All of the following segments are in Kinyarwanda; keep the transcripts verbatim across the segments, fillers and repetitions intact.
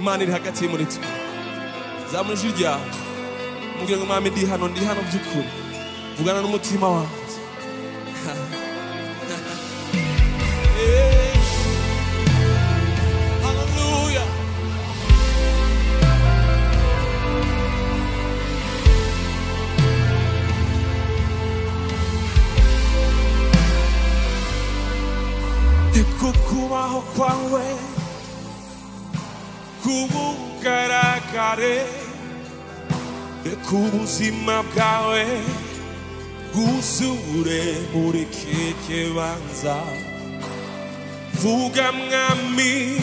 Imana iri hagati muri twe. Zamura ijwi ryawe mubwire ngo mwami ndi hano, ndi hano by'ukuri, vugana n'umutima wanjye. Hallelujah. Kukubaho kwawe kubugaragare, kubuzima bwawe bwuzure muri keke banza. Vuga mwami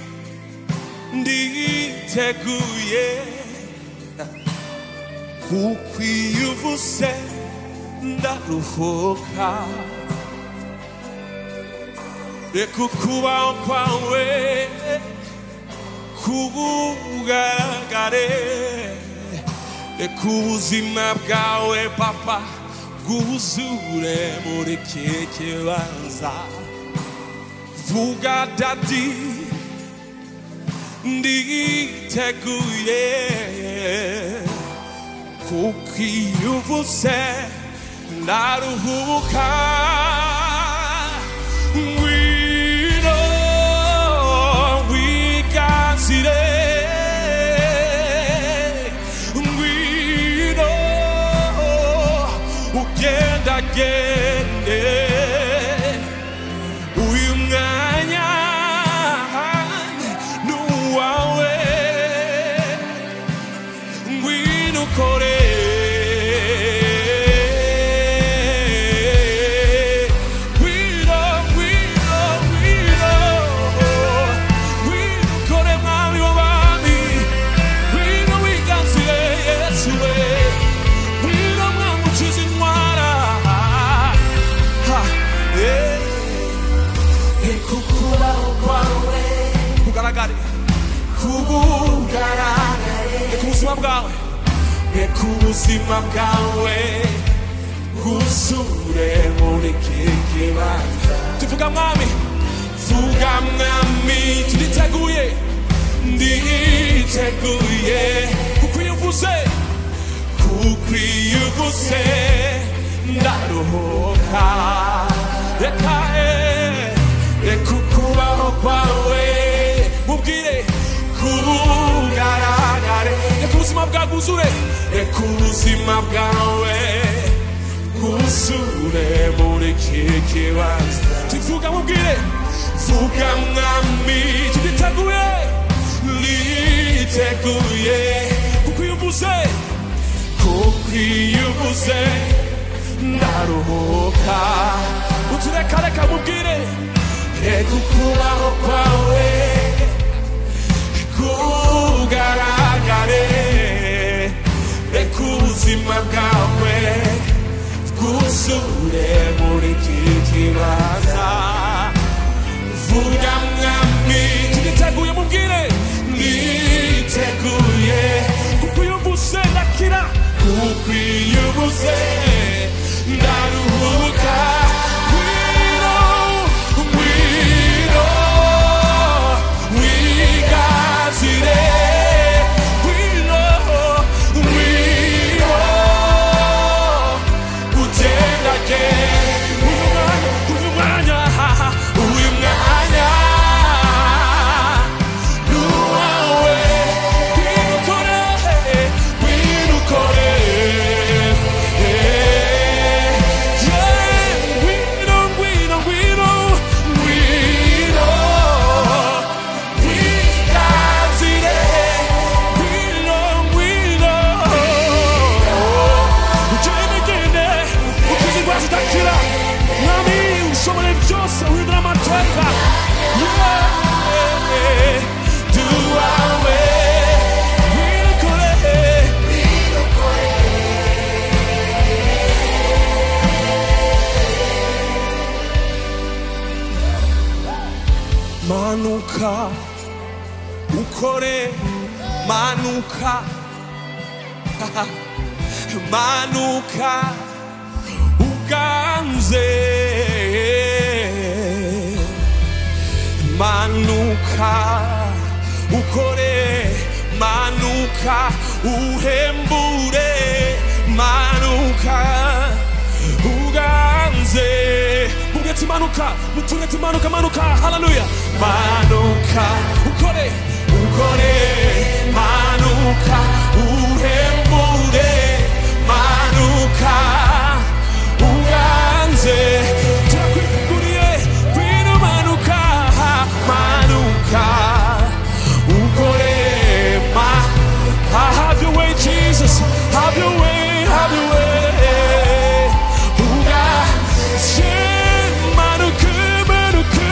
nditeguye, kuko iyo uvuze ndaruhuka. Kukubaho kwawe kubugaragare, kubuzima bwawe papa bwuzure muri keke banza. Vuga dadi nditeguye, kuko iyo uvuze ndaruhuka. Gende uyu mwanya nuwawe, ngwino ukore, ngwino ngwino ngwino ngwino ukore mwami w'abami, ngwino wiganzire Yesu we, ngwino mwami ukiza indwara. Kukubaho kwawe kugaragare, kubugaragare, kubuzima bwawe, kubuzima bwawe bwuzure muri keke banza. Tuvuga mwami, vuga mwami turiteguye, nditeguye, kuko iyo uvuze, kuko iyo uvuze ndaruhuka. Reka kukubaho kwawe mubwire kugaragare, kubuzima bwawe bwuzure, kubuzima bwawe bwuzure muri keke banza. Tuvuga mubwire, vuga mwami turiteguye, nditeguye, kuko iyo uvuze, kuko iyo uvuze ndaruhuka. Utureka reka mubwire, kukubaho kwawe kugaragare, kubuzima bwawe bwuzure muri keke banza. Vuga mwami turiteguye mubwire, nditeguye, kuko iyo uvuze ndakira, kuko iyo uvuze ndaruhuka. Manuka ukore, manuka manuka uganze, manuka ukore. manuka uhembure manuka uganze mugeti manuka mutungeti manuka manuka haleluya manuka ukore ukore manuka uhembure manuka uganze tunakwiguriye bino manuka manuka ukore ma have your way Jesus have your way have your way uganze manuka manuka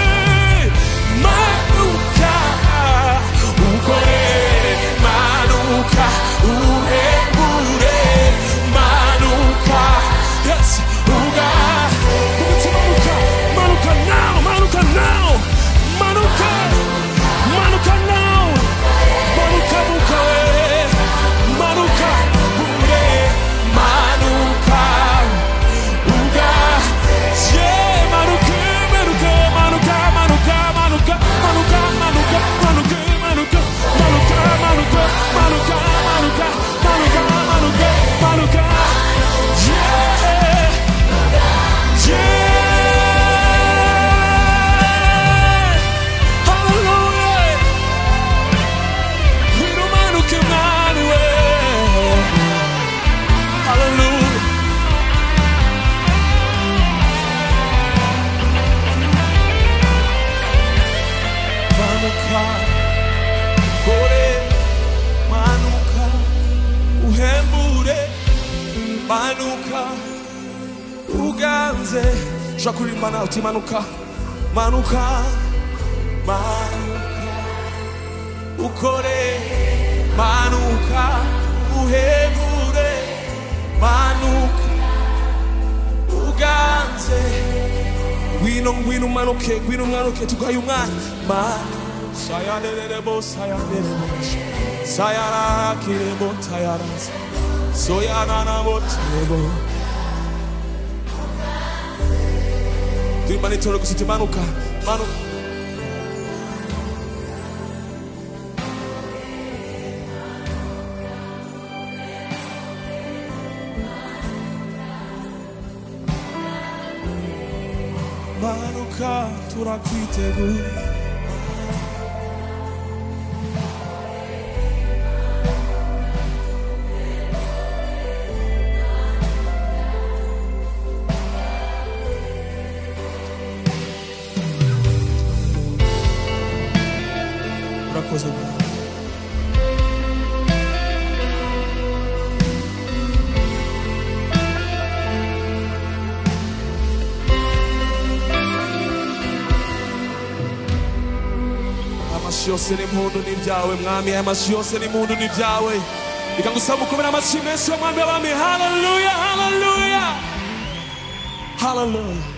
manuka ukore manuka uhembure manuka yes uga manuka manuka now manuka now manuka manuka now manuka manuka manuka ure manuka uga ye manuka manuka manuka manuka manuka manuka manuka manuka manuka manuka manuka manuka manuka manuka manuka manuka yeah yeah hallelujah we don't manuka manuka hallelujah manuka kore manuka uhembure manuka uganze shakurimba nawe uti manuka manuka manuka ukore manuka uhembure manuka uganze ngwino ngwino manuke ngwino manuke tugaye umwana ma sayanderebo sayanderebo sayara kirebo tayara soyana na motebo tuimba nitoro kusiti manuka manuka manuka turakwiteguye urakoze amashyi yose n'impundu n'ibyawe mwami amashyi yose n'impundu n'ibyawe reka ngusaba mukomere amashyi menshi y'umwami w'abami haleluya haleluya haleluya